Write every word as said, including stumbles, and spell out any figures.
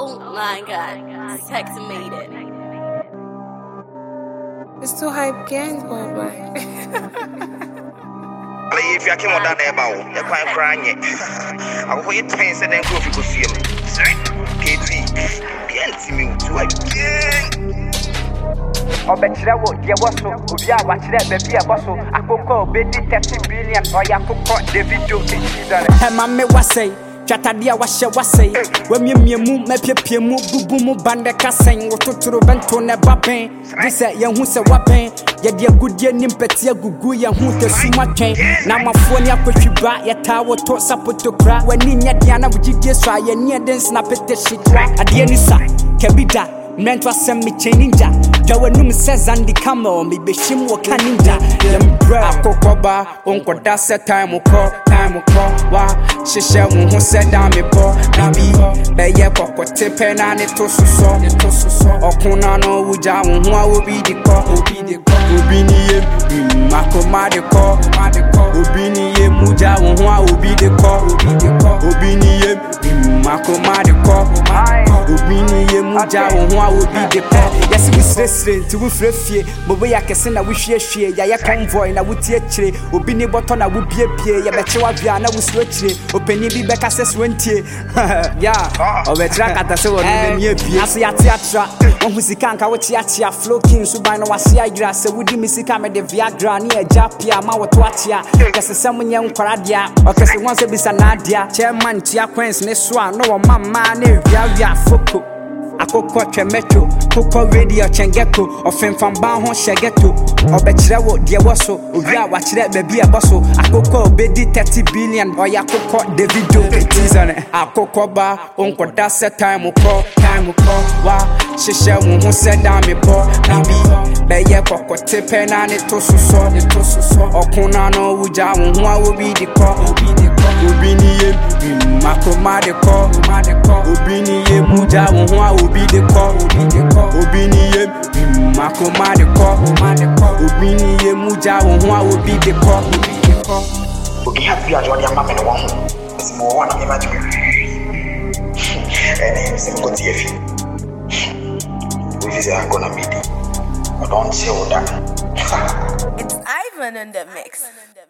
Oh my god, sex made it. It's too hype gang, boy. If you came on that about, you're quite crying. I will wait ten seconds and go if you could see me. K T, the N T me to again. I bet you what you was so. If you are watching that, baby, I was so. I could call baby thirty billion or you could call the video. Hey, mamma, what say? Chatadia washe wase when me me mu me pie mu bubu mu bande kasen wototoro bento ne bapen this ye hu se wapen ye de agudie nimpeti agugu ye hu te sumatwen na mafo ne akwatwiba ye ta woto sapotokra wani nya dia na bugidie so aye ne den snap pete shitwa ade ni sa kebida mentwa sem me cheninja jawanum says andi kama me be shim wo kaninja yem bra akokoba onkoda set time ko time ko wa shisha wo hu se da me bo na bi be ye kokote pe na ne to suso ne to suso okuna no wuja wo hu a obi di ko obi di ko obi ni ye makoma de ko ma de ko obi ni ye muja wo hu a obi di ko obi di ko obi ni ye makoma de ko obi ni ye muja wo hu a obi di ko yes we sresre ti we frefie bobo ya kese na we hwiehwie ya ya convoy na wutie kire obi ni boto na wo biepie ya beche wa bia na wo suo kire opani bi beka ses wentie ya o betra kata se wo ne ni ebie aso ya teatra won husika nka wo teatia flow king suban na wase agira se wudi misika me de viagra ni eja pia ma wo to atia kese sem nye nkora dia o kese won se bisa na dia chairman tia queens ne so a no wo mama na via via foko akoko twemeto koko radio chengeko ofemfam ban ho shegeto obekire wo de woso owi a wakire baby e boso akoko obedi thirty billion oya akoko Davido tizane akoko ba onkoda set time ko time ko wa shisha wo ho set down me bo na bi be ye kokote pe na ne to suso ne to suso okuna no wuja wo ho a obi di ko obi di ko obi ni ye makoma de ko ma de ko obi ni ye muja wo ho a obi de ko obi de ko obi ni ye makoma de ko ma de ko obi ni ye muja wo ho a obi de ko obi de ko obi happy ajo dia mama no ho mo wa na me ma tumi ene se ko ti efi we is gonna meet you don't chill that It's Ivan in the mix.